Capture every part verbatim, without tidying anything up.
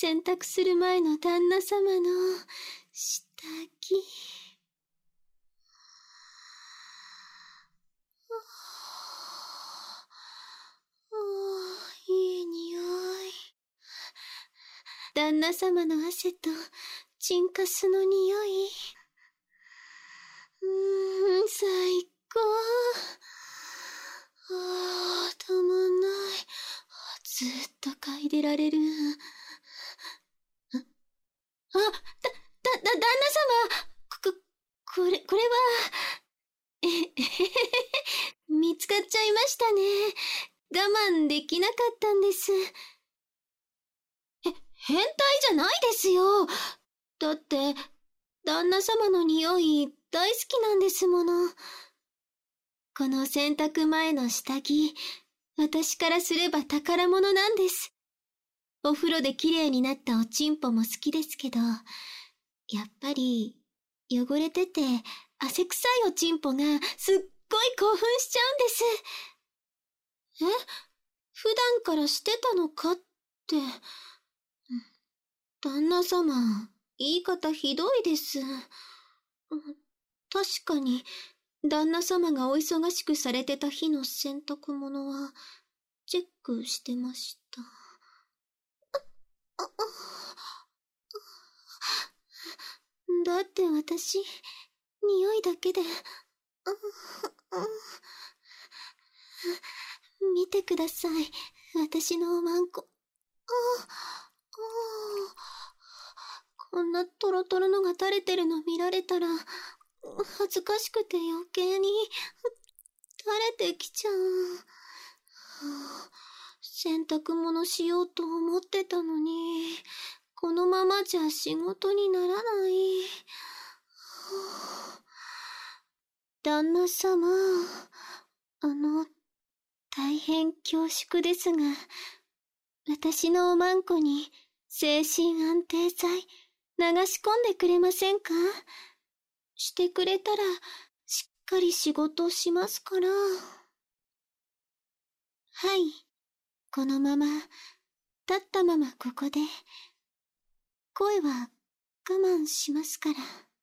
洗濯する前の旦那様の下着。いい匂い。旦那様の汗とチンカスの匂い。うーん、最高。ああ、たまんない。ずっと嗅いでられる。あ、だ、だ、だ、旦那様。こ、これ、これは、え、えへへへ、見つかっちゃいましたね。我慢できなかったんです。え、変態じゃないですよ。だって、旦那様の匂い大好きなんですもの。この洗濯前の下着、私からすれば宝物なんです。お風呂で綺麗になったおちんぽも好きですけど、やっぱり汚れてて汗臭いおちんぽがすっごい興奮しちゃうんです。え？普段からしてたのかって。旦那様、言い方ひどいです。確かに、旦那様がお忙しくされてた日の洗濯物は、チェックしてました。だって私、匂いだけで、見てください、私のおまんこ。こんなトロトロのが垂れてるの見られたら、恥ずかしくて余計に垂れてきちゃう。洗濯物しようと思ってたのに、このままじゃ仕事にならない。旦那様、あの、大変恐縮ですが、私のおまんこに精神安定剤流し込んでくれませんか？してくれたらしっかり仕事しますから。はい、このまま立ったままここで。声は我慢しますから。あ、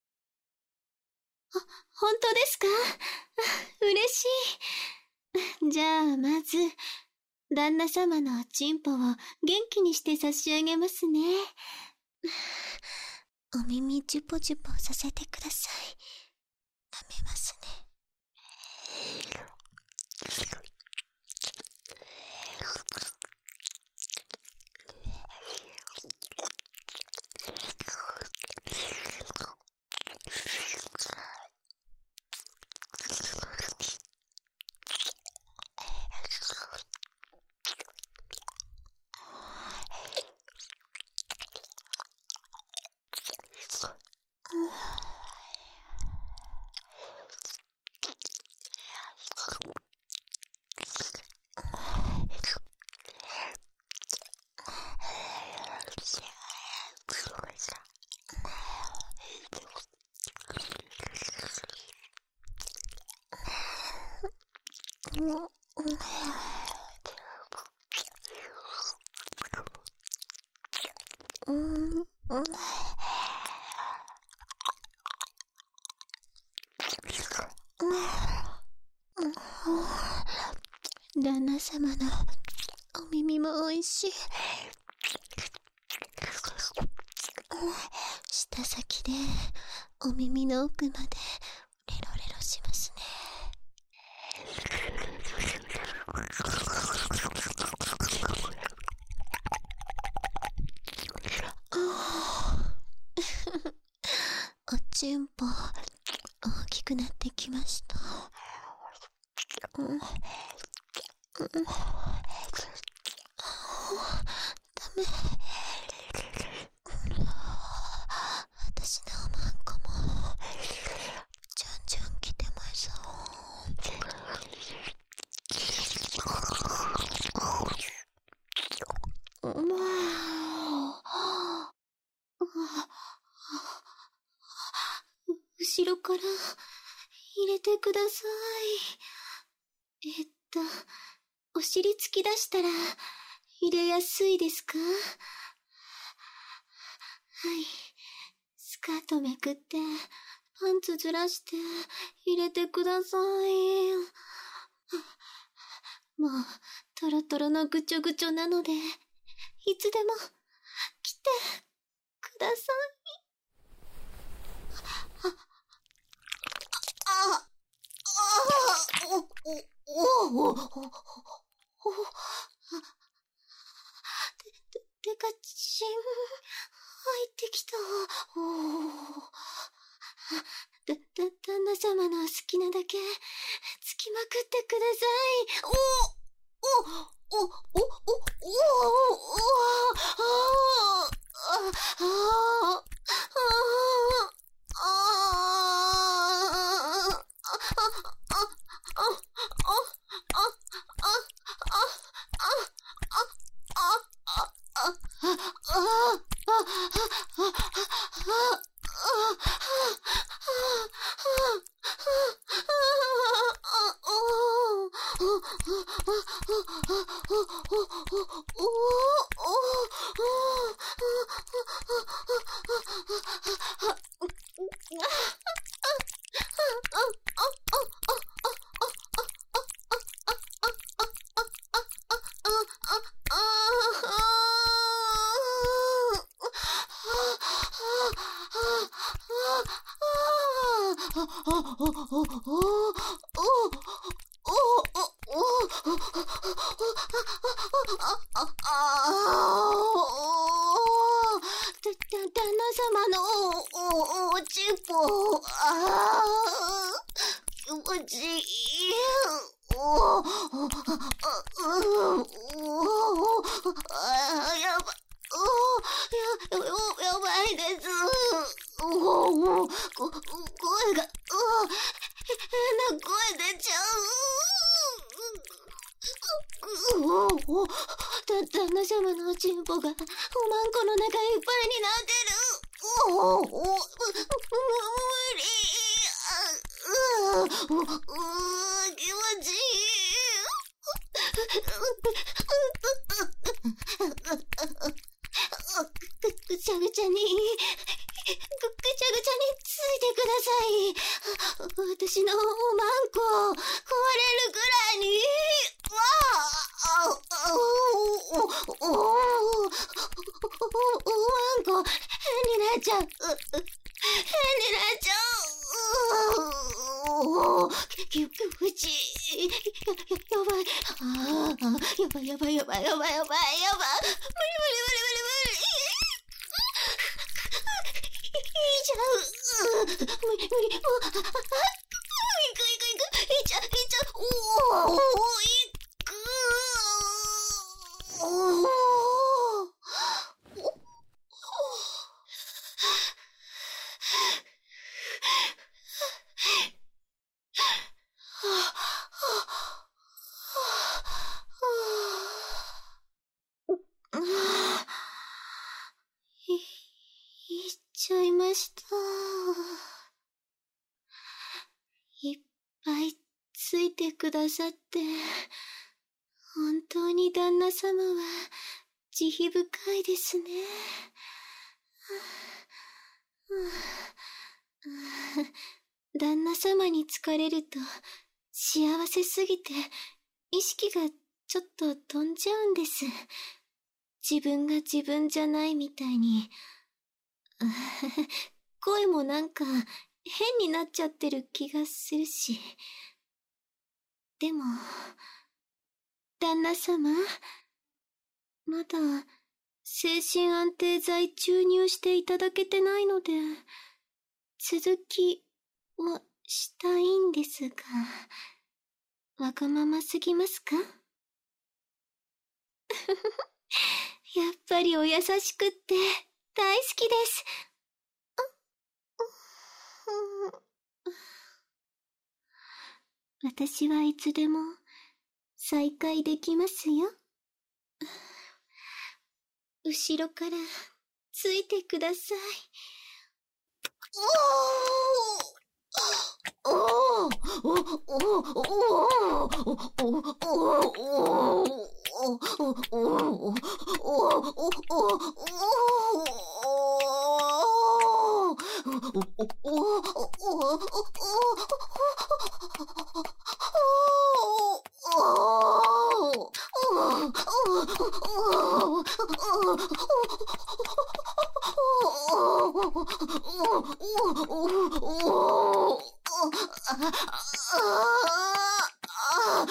本当ですか？嬉しい。じゃあまず旦那様のおちんぽを元気にして差し上げますね。お耳ジュポジュポさせてください。舐めますね。旦那様のお耳もおいしい。舌先でお耳の奥までレロレロしますね。おちんぽ大きくなってきました。うん、うん、ダメ。私のおまんこもじゃんじゃん来てます。もう後ろから入れてください。えっと、お尻突き出したら入れやすいですか？ い。スカートめくって、パンツずらして、入れてください。もう、トロトロのぐちょぐちょなので、いつでも、来て、ください。あ、あ、あ、お、お、お、お、お、て、てかちん、入ってきた。おだ、だ、旦那様の好きなだけ、つきまくってください。おおおおおおおおあああ旦那様のおちんぽがおまんこの中いっぱいになってる。おおお無理。あううう気持ちいい。ぐちゃぐちゃにぐちゃぐちゃについてください。私のおまんこ壊れるぐらいに。わあおおおおおまんこ変になっちゃう。変になっちゃう。おお気持ちいい。やばい。ああやばいやばいやばいやばいやばいやばい。無理無理無理無理無理。いっちゃう。無理無理。いくいくいく。いっちゃういっちゃう。おおいく。おおい、いっちゃいました。いっぱいついてくださって、本当に旦那様は慈悲深いですね。旦那様に疲れると幸せすぎて意識がちょっと飛んじゃうんです。自分が自分じゃないみたいに。声もなんか変になっちゃってる気がするし。でも旦那様、まだ精神安定剤注入していただけてないので、続きをしたいんですが、わがまますぎますか？やっぱりお優しくって大好きです。私はいつでも再会できますよ。後ろからついてください。おーおーおーおーおーおーおーお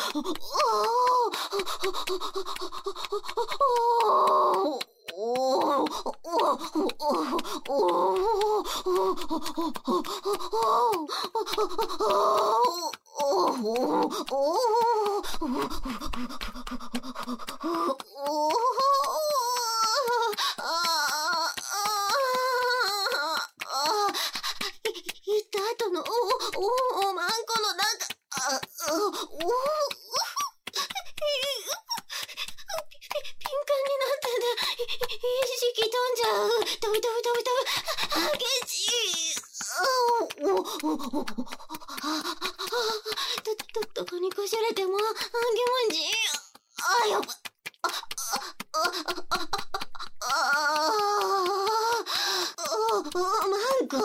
行った後のお、お、おまんこのなんか、あ、お、お、ピンカンになったんだ。意識飛んじゃう。飛び飛び飛び飛び。激しい。お、お、お、お、ど、ど、どこにこしられても、あげもんじ。あ、やば。あ、あ、あ、あ、あ、お、お、マンコキュルキュルいてる。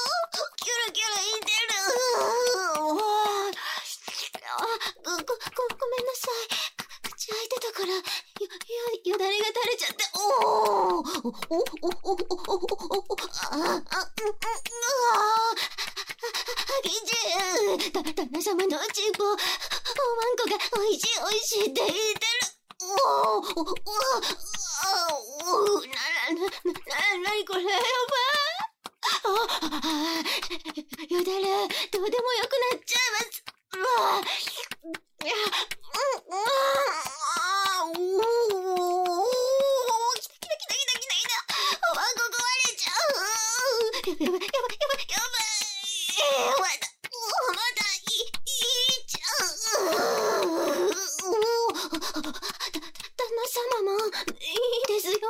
ご、ご、ごめんなさい。口開いてたから、よ、よ、よだれが垂れちゃって、おーお、お、お、お、お、お、あ、あ、あ、あ、激しい。だ、旦那様のチンポ、おまんこがおいしいおいしいって言ってる。おーお、お、お、お、な、な、な、な、なにこれ、やばい。あ、あ、よだれ、どうでもよくなっちゃいます。うわぁ、いや、うん、うわぁ、おー、きたきたきたきたきたきた、おまんこ壊れちゃう。やばい、やばい、やばい、やばい、まだ、まだ、い、いっちゃう。おー、だ、旦那様も、いいですよ。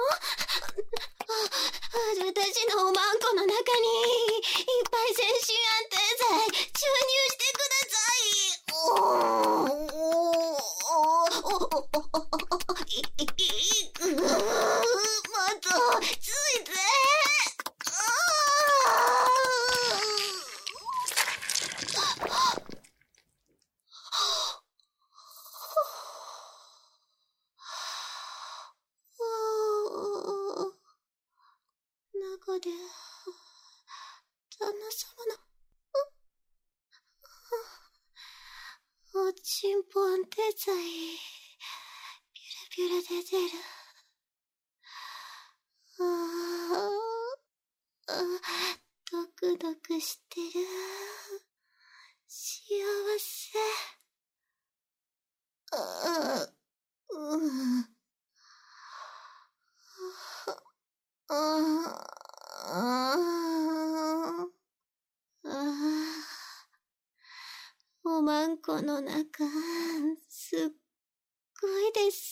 私のおまんこの中にいっぱい精神安定剤注入してください。おーおーおーおーいいいまたついて中で旦那様のおちんぽ安定剤ビュルビュル出てる。ああ、ドクドクしてる。幸せ。ああ、うん。ああ、ああ、おまんこの中、すっごいです。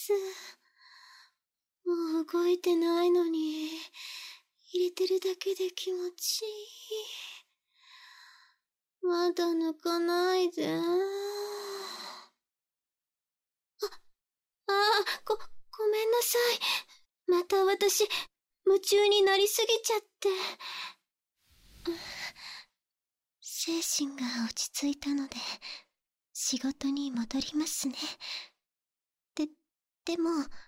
もう動いてないのに、入れてるだけで気持ちいい。まだ抜かないで。あ、あ、ご、ごめんなさい。また私、夢中になりすぎちゃって。精神が落ち着いたので、仕事に戻りますね。で、でも、